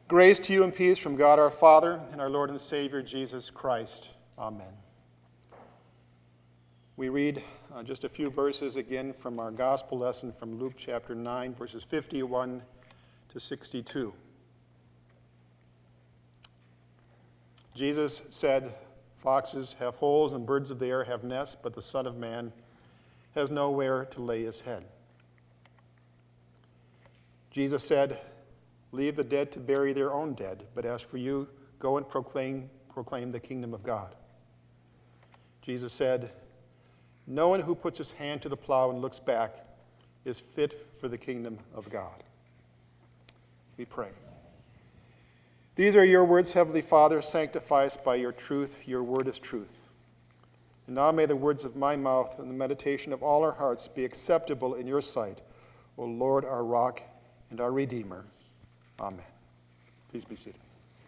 Grace to you and peace from God our Father and our Lord and Savior Jesus Christ. Amen. We read just a few verses again from our gospel lesson from Luke chapter 9, verses 51 to 62. Jesus said, "Foxes have holes and birds of the air have nests, but the Son of Man has nowhere to lay his head." Jesus said, "Leave the dead to bury their own dead, but as for you, go and proclaim the kingdom of God." Jesus said, "No one who puts his hand to the plow and looks back is fit for the kingdom of God." We pray. These are your words, Heavenly Father. Sanctify us by your truth. Your word is truth. And now may the words of my mouth and the meditation of all our hearts be acceptable in your sight, O Lord, our rock and our Redeemer. Amen. Please be seated.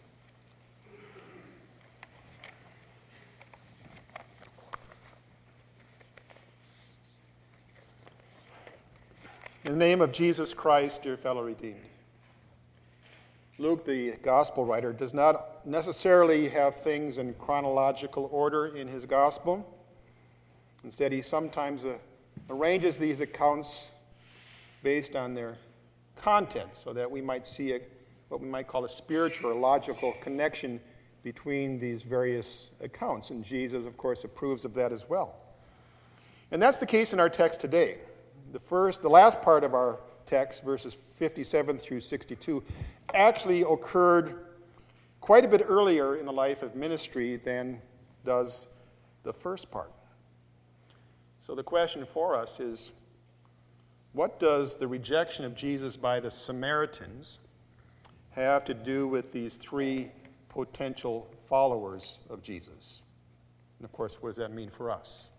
In the name of Jesus Christ, dear fellow redeemed. Luke, the gospel writer, does not necessarily have things in chronological order in his gospel. Instead, he sometimes arranges these accounts based on their content so that we might see what we might call a spiritual or logical connection between these various accounts. And Jesus, of course, approves of that as well. And that's the case in our text today. The last part of our text, verses 57 through 62, actually occurred quite a bit earlier in the life of ministry than does the first part. So the question for us is, what does the rejection of Jesus by the Samaritans have to do with these three potential followers of Jesus? And of course, what does that mean for us?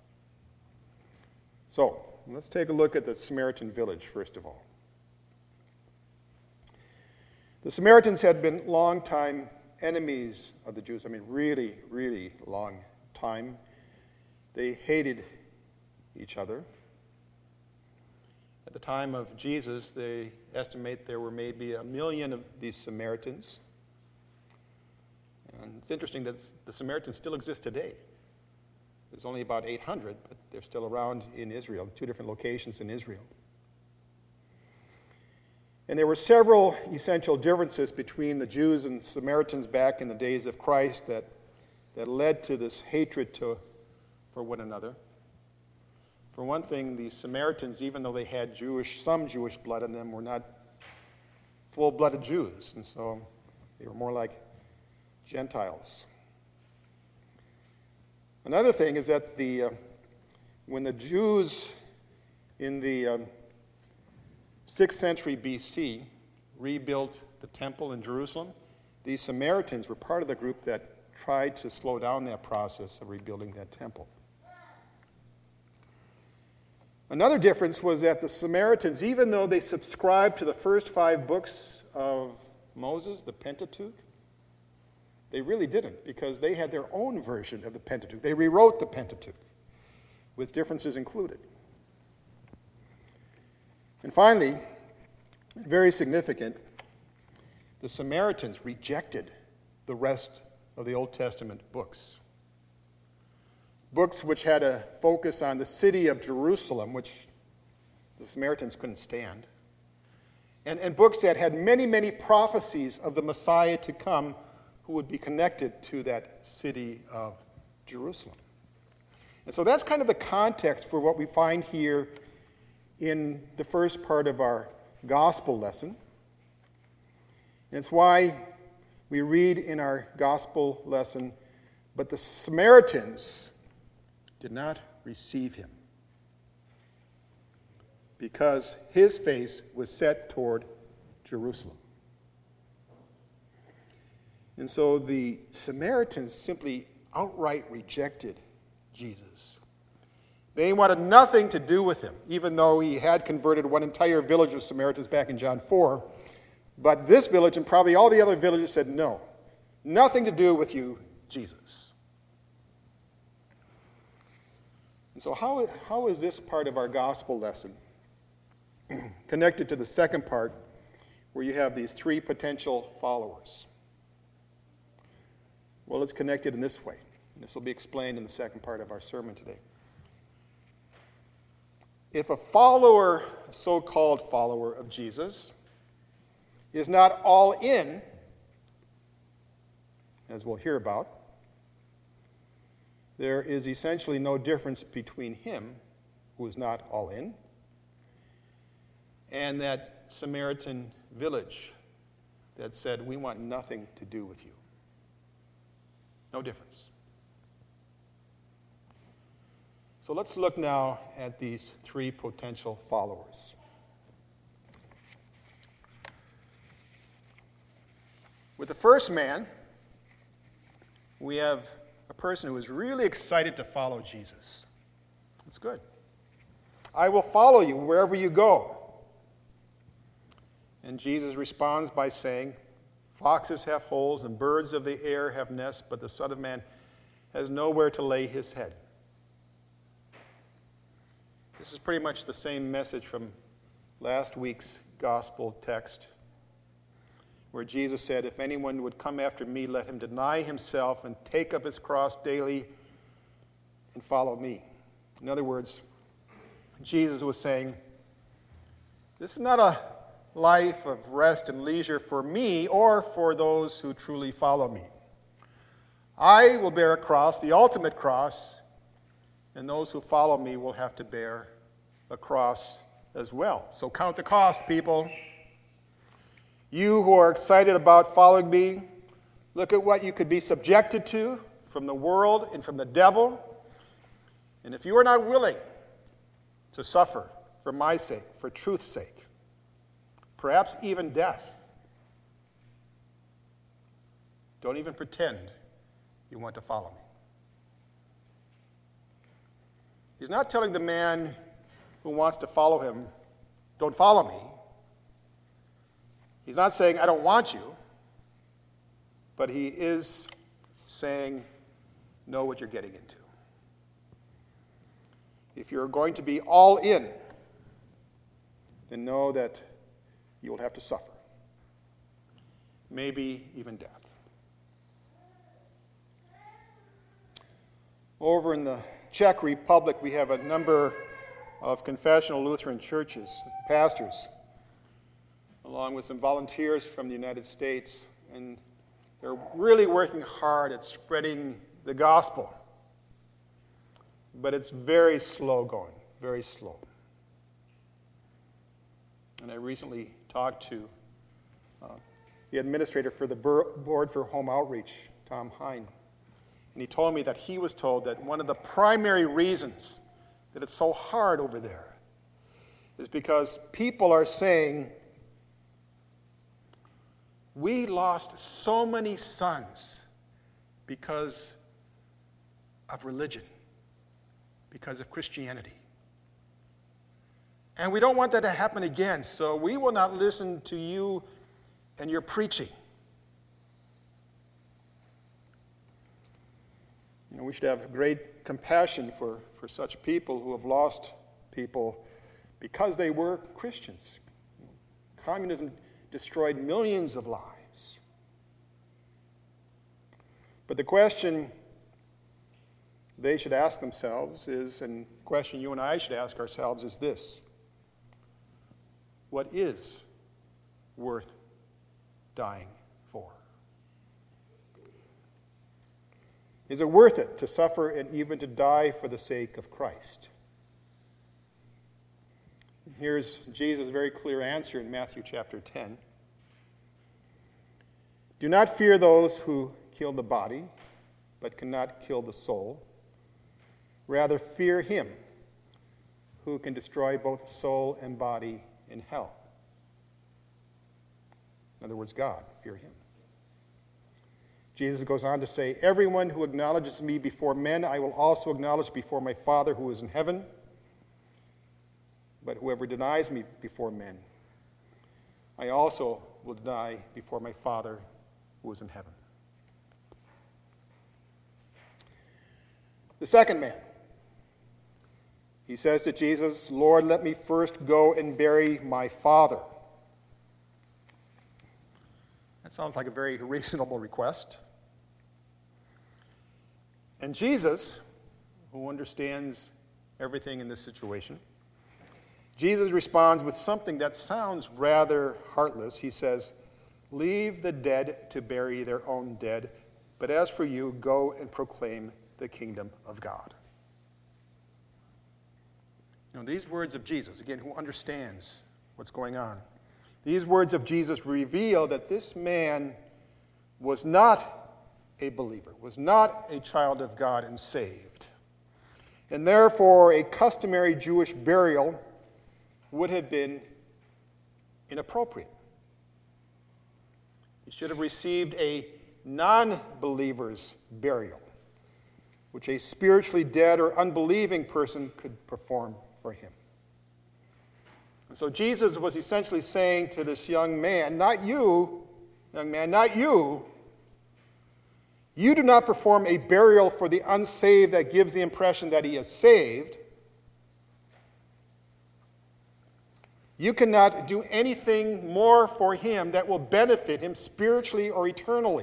So, let's take a look at the Samaritan village, first of all. The Samaritans had been longtime enemies of the Jews. I mean, really, really long time. They hated each other. At the time of Jesus, they estimate there were maybe 1 million of these Samaritans. And it's interesting that the Samaritans still exist today. There's only about 800, but they're still around in Israel, 2 different locations in Israel. And there were several essential differences between the Jews and Samaritans back in the days of Christ that led to this hatred for one another. For one thing, the Samaritans, even though they had some Jewish blood in them, were not full-blooded Jews, and so they were more like Gentiles. Another thing is that when the Jews in the 6th century BC rebuilt the temple in Jerusalem, these Samaritans were part of the group that tried to slow down that process of rebuilding that temple. Another difference was that the Samaritans, even though they subscribed to the first 5 books of Moses, the Pentateuch, they really didn't, because they had their own version of the Pentateuch. They rewrote the Pentateuch with differences included. And finally, very significant, the Samaritans rejected the rest of the Old Testament books. Books which had a focus on the city of Jerusalem, which the Samaritans couldn't stand. And books that had many, many prophecies of the Messiah to come who would be connected to that city of Jerusalem. And so that's kind of the context for what we find here in the first part of our gospel lesson. And it's why we read in our gospel lesson, "But the Samaritans did not receive him, because his face was set toward Jerusalem." And so the Samaritans simply outright rejected Jesus. They wanted nothing to do with him, even though he had converted one entire village of Samaritans back in John 4. But this village and probably all the other villages said, "No, nothing to do with you, Jesus." And so how is this part of our gospel lesson connected to the second part, where you have these three potential followers? Well, it's connected in this way. This will be explained in the second part of our sermon today. If a follower, a so-called follower of Jesus, is not all in, as we'll hear about, there is essentially no difference between him, who is not all in, and that Samaritan village that said, we want nothing to do with you. No difference. So let's look now at these three potential followers. With the first man, we have a person who is really excited to follow Jesus. That's good. I will follow you wherever you go. And Jesus responds by saying, foxes have holes and birds of the air have nests, but the Son of Man has nowhere to lay his head. This is pretty much the same message from last week's gospel text, where Jesus said, if anyone would come after me, let him deny himself and take up his cross daily and follow me. In other words, Jesus was saying, this is not a life of rest and leisure for me or for those who truly follow me. I will bear a cross, the ultimate cross, and those who follow me will have to bear a cross as well. So count the cost, people. You who are excited about following me, look at what you could be subjected to from the world and from the devil. And if you are not willing to suffer for my sake, for truth's sake, perhaps even death, don't even pretend you want to follow me. He's not telling the man who wants to follow him, don't follow me. He's not saying, I don't want you, but he is saying, know what you're getting into. If you're going to be all in, then know that you will have to suffer, maybe even death. Over in the Czech Republic, we have a number of confessional Lutheran churches, pastors, along with some volunteers from the United States, and they're really working hard at spreading the gospel. But it's very slow going, very slow. And I recently talked to the administrator for the Board for Home Outreach, Tom Hine, and he told me that he was told that one of the primary reasons that it's so hard over there is because people are saying, we lost so many sons because of religion, because of Christianity. And we don't want that to happen again, so we will not listen to you and your preaching. You know, we should have great compassion for such people who have lost people because they were Christians. Communism destroyed millions of lives. But the question they should ask themselves is, and the question you and I should ask ourselves is this: what is worth dying for? Is it worth it to suffer and even to die for the sake of Christ? Here's Jesus' very clear answer in Matthew chapter 10. Do not fear those who kill the body, but cannot kill the soul. Rather, fear him who can destroy both soul and body in hell. In other words, God, fear him. Jesus goes on to say, everyone who acknowledges me before men, I will also acknowledge before my Father who is in heaven. But whoever denies me before men, I also will deny before my Father who is in heaven. The second man, he says to Jesus, Lord, let me first go and bury my father. That sounds like a very reasonable request. And Jesus, who understands everything in this situation, Jesus responds with something that sounds rather heartless. He says, "Leave the dead to bury their own dead, but as for you, go and proclaim the kingdom of God." You know, these words of Jesus, again, who understands what's going on, these words of Jesus reveal that this man was not a believer, was not a child of God and saved. And therefore, a customary Jewish burial would have been inappropriate. He should have received a non-believer's burial, which a spiritually dead or unbelieving person could perform for him. And so Jesus was essentially saying to this young man, not you, young man, not you. You do not perform a burial for the unsaved that gives the impression that he is saved. You cannot do anything more for him that will benefit him spiritually or eternally.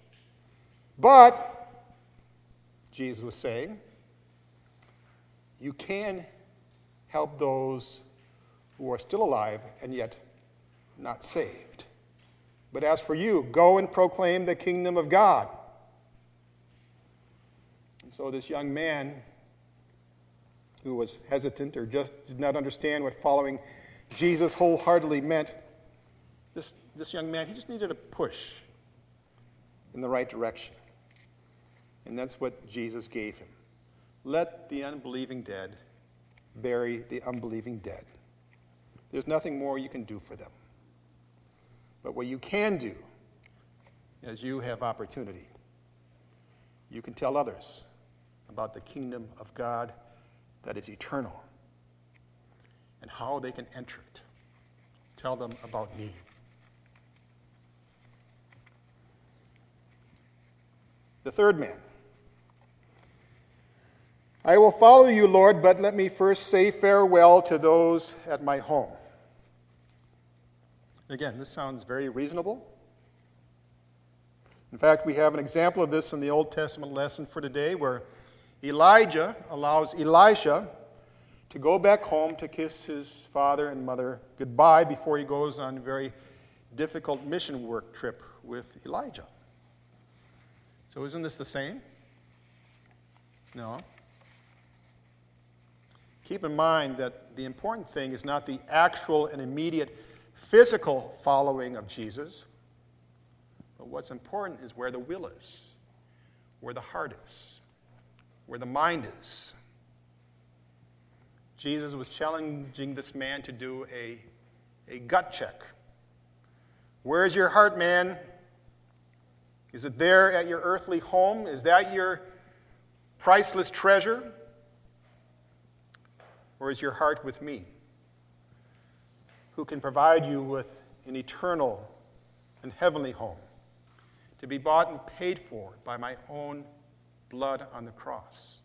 But, Jesus was saying, you can help those who are still alive and yet not saved. But as for you, go and proclaim the kingdom of God. And so this young man who was hesitant or just did not understand what following Jesus wholeheartedly meant, this young man, he just needed a push in the right direction. And that's what Jesus gave him. Let the unbelieving dead bury the unbelieving dead. There's nothing more you can do for them. But what you can do, as you have opportunity, you can tell others about the kingdom of God that is eternal and how they can enter it. Tell them about me. The third man. I will follow you, Lord, but let me first say farewell to those at my home. Again, this sounds very reasonable. In fact, we have an example of this in the Old Testament lesson for today where Elijah allows Elisha to go back home to kiss his father and mother goodbye before he goes on a very difficult mission work trip with Elijah. So isn't this the same? No. Keep in mind that the important thing is not the actual and immediate physical following of Jesus, but what's important is where the will is, where the heart is, where the mind is. Jesus was challenging this man to do a gut check. Where's your heart, man? Is it there at your earthly home? Is that your priceless treasure? Or is your heart with me, who can provide you with an eternal and heavenly home, to be bought and paid for by my own blood on the cross?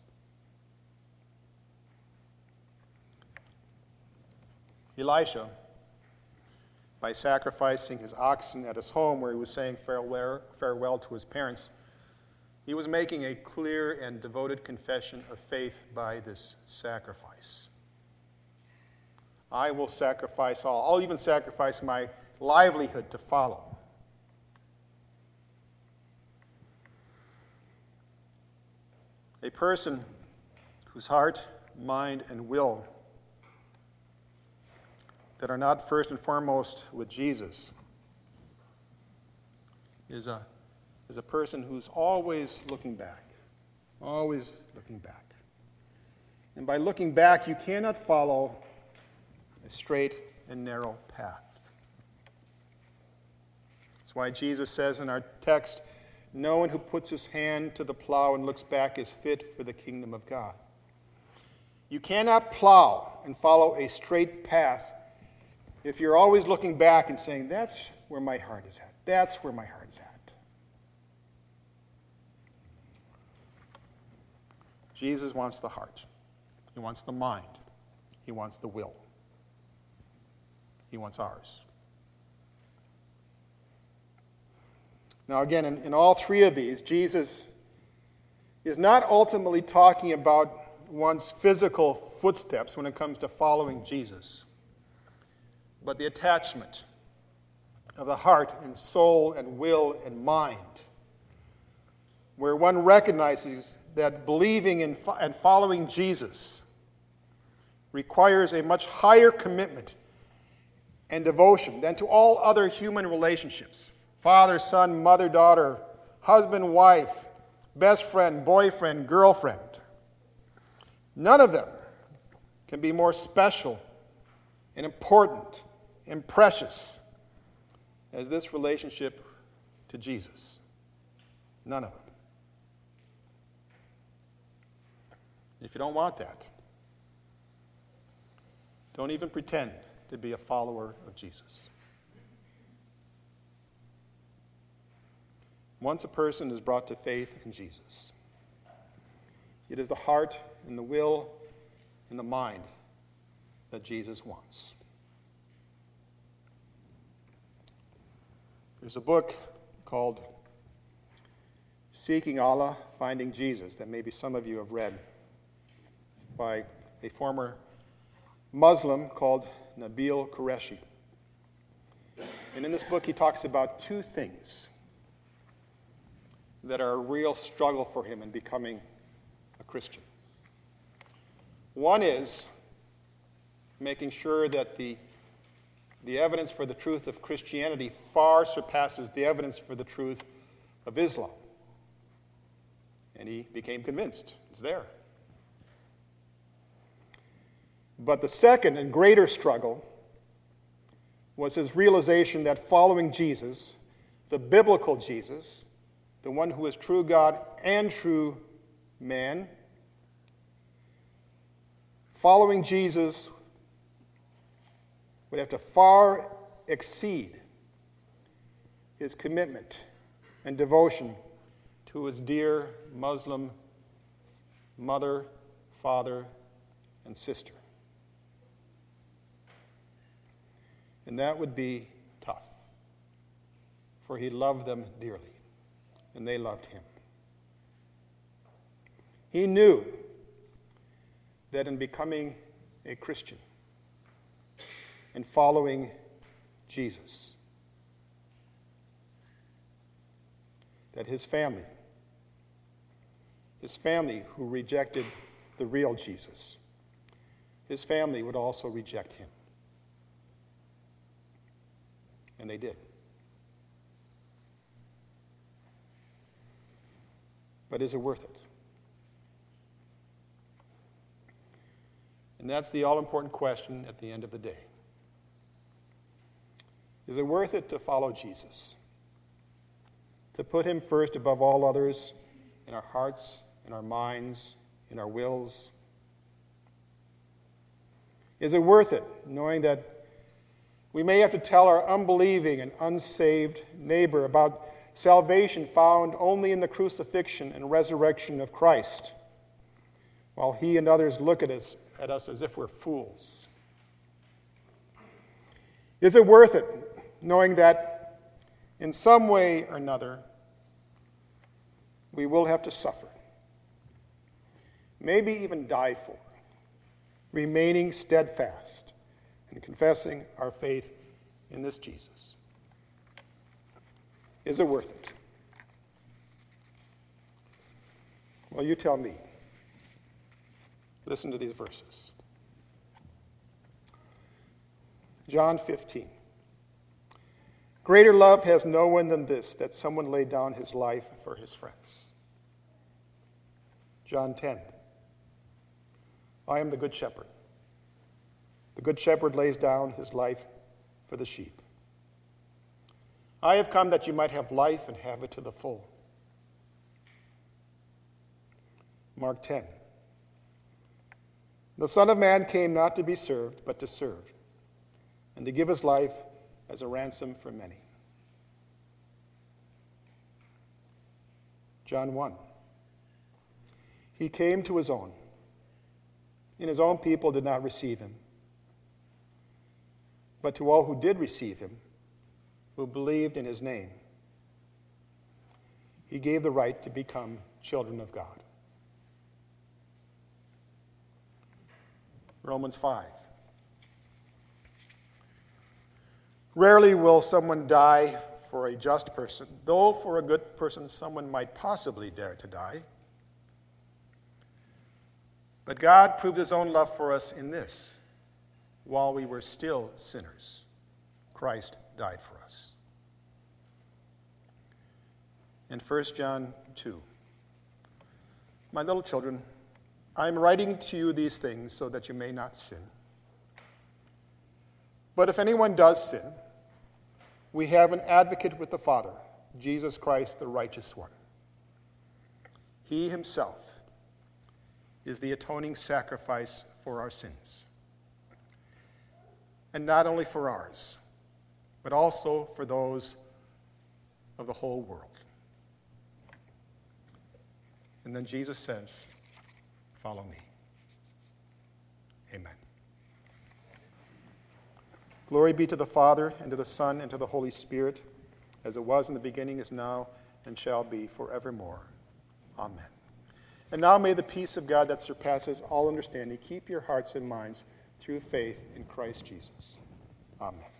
Elisha, by sacrificing his oxen at his home where he was saying farewell to his parents, he was making a clear and devoted confession of faith by this sacrifice. I will sacrifice all. I'll even sacrifice my livelihood to follow. A person whose heart, mind, and will that are not first and foremost with Jesus is a person who's always looking back. Always looking back. And by looking back, you cannot follow a straight and narrow path. That's why Jesus says in our text, no one who puts his hand to the plow and looks back is fit for the kingdom of God. You cannot plow and follow a straight path if you're always looking back and saying, that's where my heart is at. That's where my heart is at. Jesus wants the heart. He wants the mind. He wants the will. He wants ours. Now, again, in all three of these, Jesus is not ultimately talking about one's physical footsteps when it comes to following Jesus, but the attachment of the heart and soul and will and mind, where one recognizes that believing in and following Jesus requires a much higher commitment and devotion than to all other human relationships: father, son, mother, daughter, husband, wife, best friend, boyfriend, girlfriend. None of them can be more special and important and precious as this relationship to Jesus. None of them. If you don't want that, don't even pretend to be a follower of Jesus. Once a person is brought to faith in Jesus, it is the heart and the will and the mind that Jesus wants. There's a book called Seeking Allah, Finding Jesus that maybe some of you have read. It's by a former Muslim called Nabil Qureshi. And in this book he talks about two things that are a real struggle for him in becoming a Christian. One is making sure that the evidence for the truth of Christianity far surpasses the evidence for the truth of Islam. And he became convinced it's there. But the second and greater struggle was his realization that following Jesus, the biblical Jesus, the one who is true God and true man, following Jesus would have to far exceed his commitment and devotion to his dear Muslim mother, father, and sister. And that would be tough, for he loved them dearly, and they loved him. He knew that in becoming a Christian and following Jesus, that his family who rejected the real Jesus, his family would also reject him. And they did. But is it worth it? And that's the all-important question at the end of the day. Is it worth it to follow Jesus? To put him first above all others in our hearts, in our minds, in our wills? Is it worth it, knowing that we may have to tell our unbelieving and unsaved neighbor about salvation found only in the crucifixion and resurrection of Christ, while he and others look at us as if we're fools? Is it worth it, knowing that in some way or another we will have to suffer, maybe even die for, remaining steadfast and confessing our faith in this Jesus? Is it worth it? Well, you tell me. Listen to these verses. John 15. Greater love has no one than this, that someone lay down his life for his friends. John 10. I am the good shepherd. The good shepherd lays down his life for the sheep. I have come that you might have life and have it to the full. Mark 10. The Son of Man came not to be served, but to serve, and to give his life as a ransom for many. John 1. He came to his own, and his own people did not receive him. But to all who did receive him, who believed in his name, He gave the right to become children of God. Romans 5. Rarely will someone die for a just person, though for a good person someone might possibly dare to die. But God proved his own love for us in this: while we were still sinners, Christ died for us. In 1 John 2, my little children, I am writing to you these things so that you may not sin. But if anyone does sin, we have an advocate with the Father, Jesus Christ, the righteous one. He himself is the atoning sacrifice for our sins. And not only for ours, but also for those of the whole world. And then Jesus says, follow me. Amen. Glory be to the Father, and to the Son, and to the Holy Spirit, as it was in the beginning, is now, and shall be forevermore. Amen. And now may the peace of God that surpasses all understanding keep your hearts and minds through faith in Christ Jesus. Amen.